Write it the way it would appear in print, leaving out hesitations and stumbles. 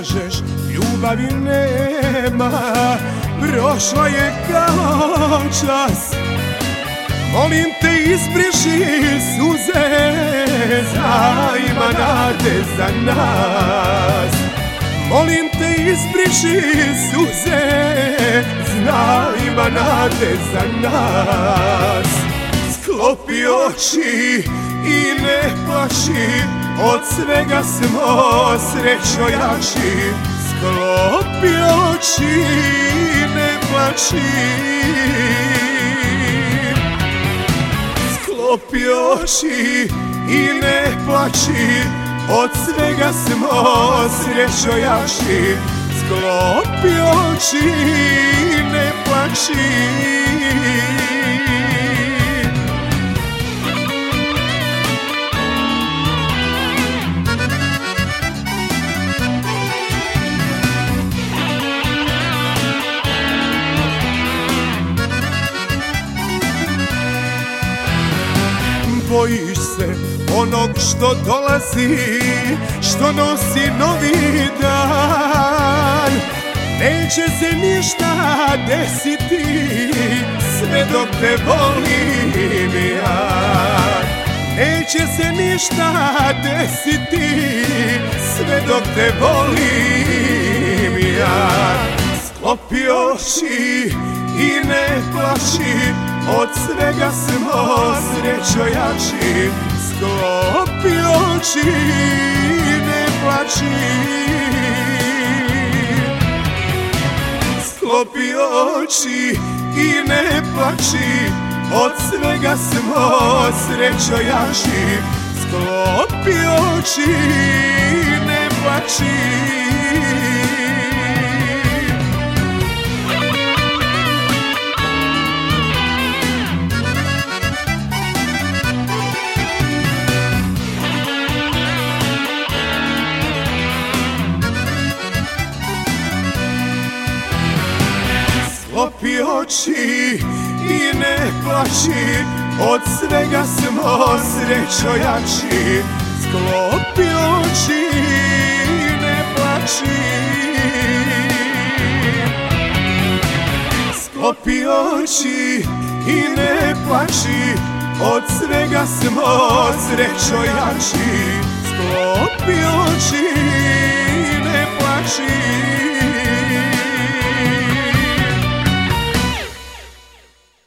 kažeš ljubavi nema, prošla je kao čas. Molim te izbriši suze, ima nade za nas. Molim te izbriši suze, ima nade za nas. Sklopi oči i ne plaši, od svega smo srećo jači. Sklopi oči i ne plaši, sklopi oči i ne plači, od svega smo srećo jači. Sklopi oči i ne plači. Bojiš se onog što dolazi, što nosi novi dan. Neće se ništa desiti sve dok te volim ja. Neće se ništa desiti sve dok te volim ja. Sklopi oči i ne plaši, od svega smo srećo jači. Sklopi oči i ne plači, sklopi oči i ne plači, od svega smo srećo jači. Sklopi oči i ne plači. Sklopi oči i ne plači, od svega smo srećo jači. Sklopi oči i ne plači, sklopi oči i ne plači, od svega smo srećo jači. Sklopi oči